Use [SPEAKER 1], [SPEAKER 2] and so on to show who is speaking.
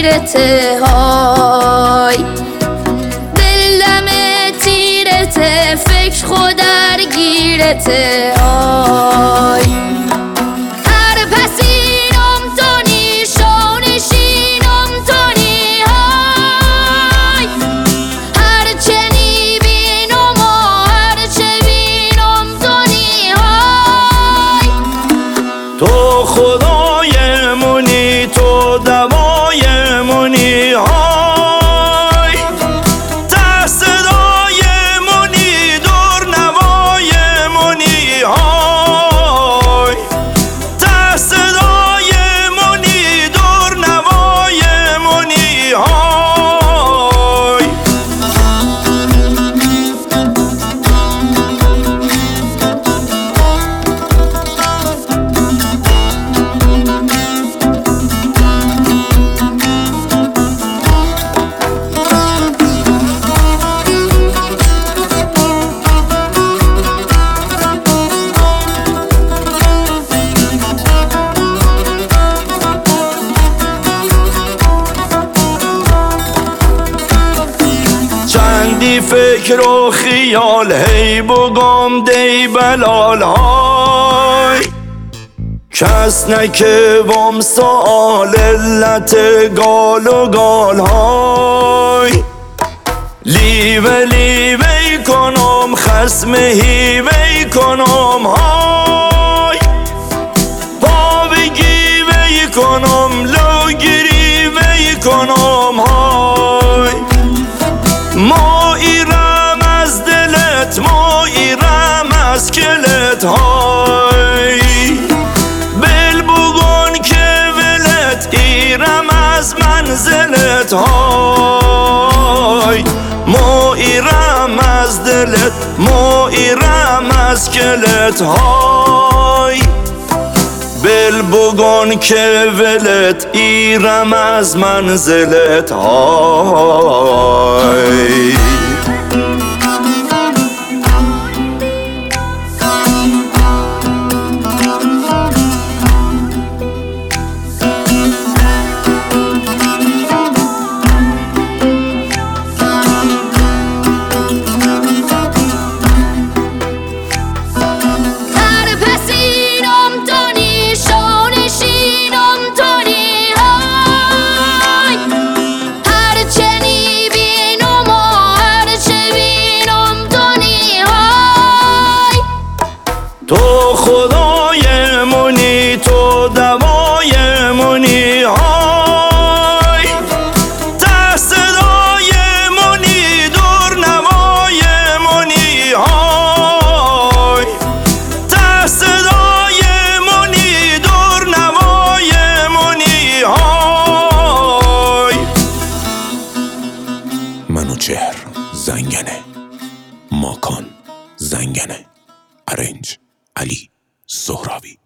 [SPEAKER 1] گیرته های، دلم تیرته، فکر خود درگیرته های. هر پسینم تونی، شونشینم تونی های، هر چنی بینم و هر چه بینم تونی های.
[SPEAKER 2] تو خدای منی، تو دوای منی های، ته صدای منی، دور نوای منی های، ته صدای منی، دور نوای منی های. چندی فکر و خیال هی بگم دی بلال های، کس نکوم سؤال علت گال و گال های. لیوه لیوه کنم خسم هیوه کنم های، پا بگیوه کنم لوگیریوه کنم های. ما ایرم از دلت، ما ایرم از کلت های، بل بگن که ولت ایرم از منزلت های. ما ایرم از دلت، ما ایرم از کلت های، بل بگن که ولت ایرم از منزلت های. تو خدای منی، تو دوای منی های، ته صدای منی، دور نوای منی های، ته صدای منی، دور نوای منی های.
[SPEAKER 3] منوچهر زنگنه، ماکان زنگنه، ارنج علی سهراوی.